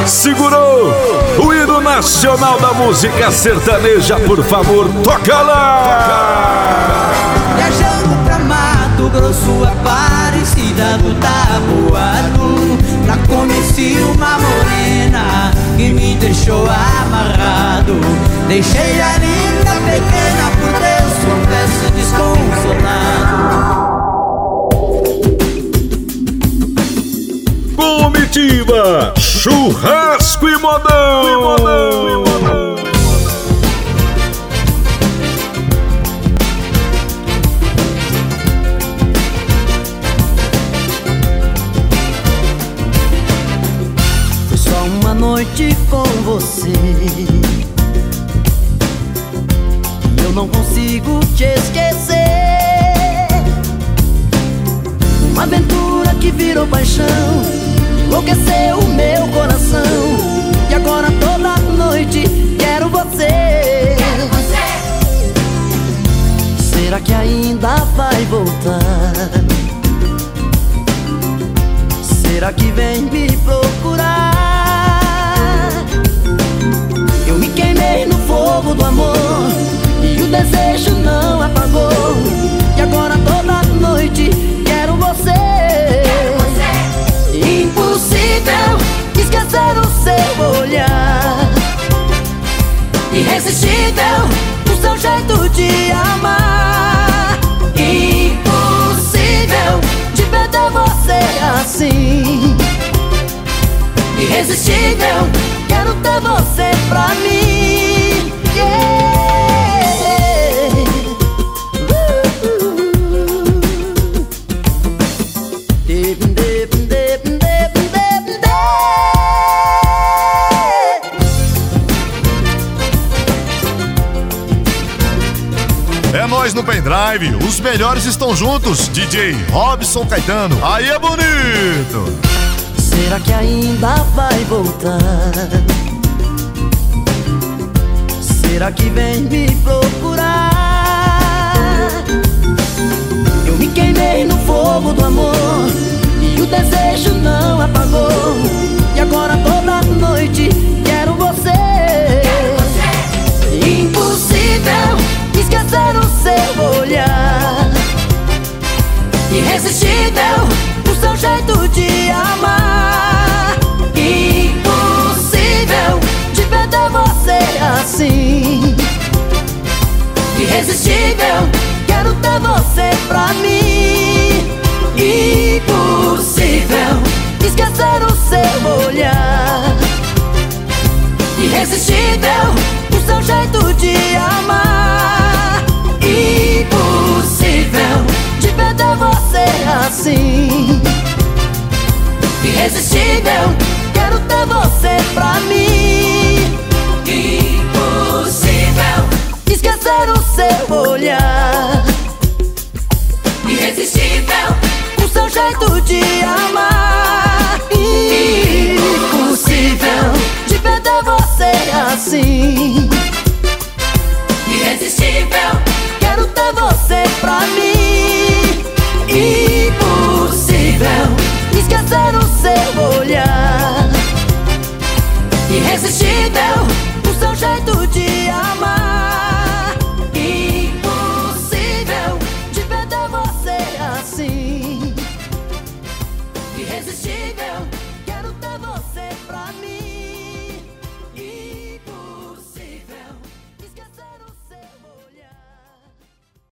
Segurou o hino nacional da música sertaneja, por favor, toca lá! Viajando pra Mato Grosso, Aparecida do Taboado, pra conhecer uma morena que me deixou amarrado. Deixei a linda pequena, por Deus, confesso desconsolado. Comitiva, churrasco e modão. Foi só uma noite com você, eu não consigo te esquecer. Uma aventura que virou paixão, enlouqueceu o meu coração. E agora toda noite quero você. Será que ainda vai voltar? Será que vem me procurar? Eu me queimei no fogo do amor e o desejo não apagou. E agora toda noite quero você. Impossível esquecer o seu olhar, irresistível o seu jeito de amar. Impossível de perder você assim. Irresistível, quero ter você pra mim. Yeah. É nóis no pendrive, os melhores estão juntos. DJ Robson Caetano, aí é bonito. Será que ainda vai voltar? Será que vem me procurar? Eu me queimei no fogo do amor e o desejo não apagou. E agora toda noite quero você. Impossível esquecer o seu olhar, irresistível o seu jeito de amar. Impossível de perder você assim. Irresistível, quero ter você pra mim. Impossível esquecer o seu olhar, irresistível o seu jeito de amar. Impossível de perder você assim. Irresistível, quero ter você pra mim. Impossível esquecer o seu olhar, irresistível o seu jeito de amar. Impossível de perder você assim. Irresistível, quero ter você pra mim. Impossível esquecer o seu olhar, irresistível o seu jeito